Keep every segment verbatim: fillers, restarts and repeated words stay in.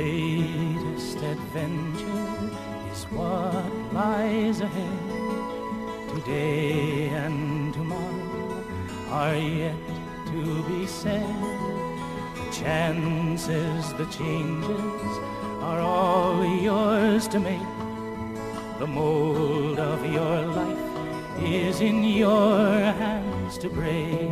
greatest adventure is what lies ahead. Today and tomorrow are yet to be said. The chances, the changes are all yours to make. The mold of your life is in your hands to break.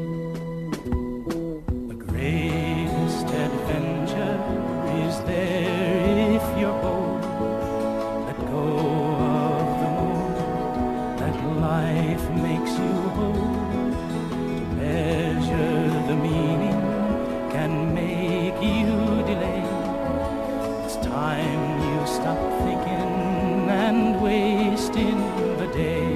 The greatest adventure is there if you're bold. Let go of the moment that life makes you hold. To measure the meaning can make you delay. It's time you stop thinking and wasting the day.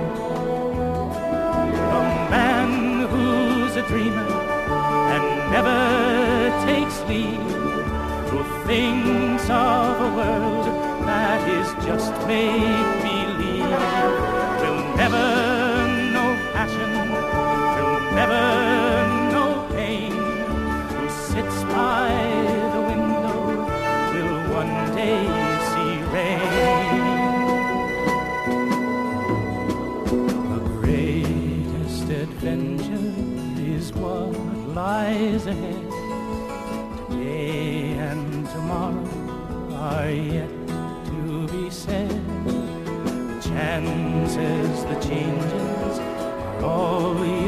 The man who's a dreamer and never takes leave, who thinks of a world that is just make-believe, will never know passion, will never know pain. Who sits by the window will one day see rain. The greatest adventure is what lies ahead. Today and tomorrow are yet to be said. The chances, the changes are all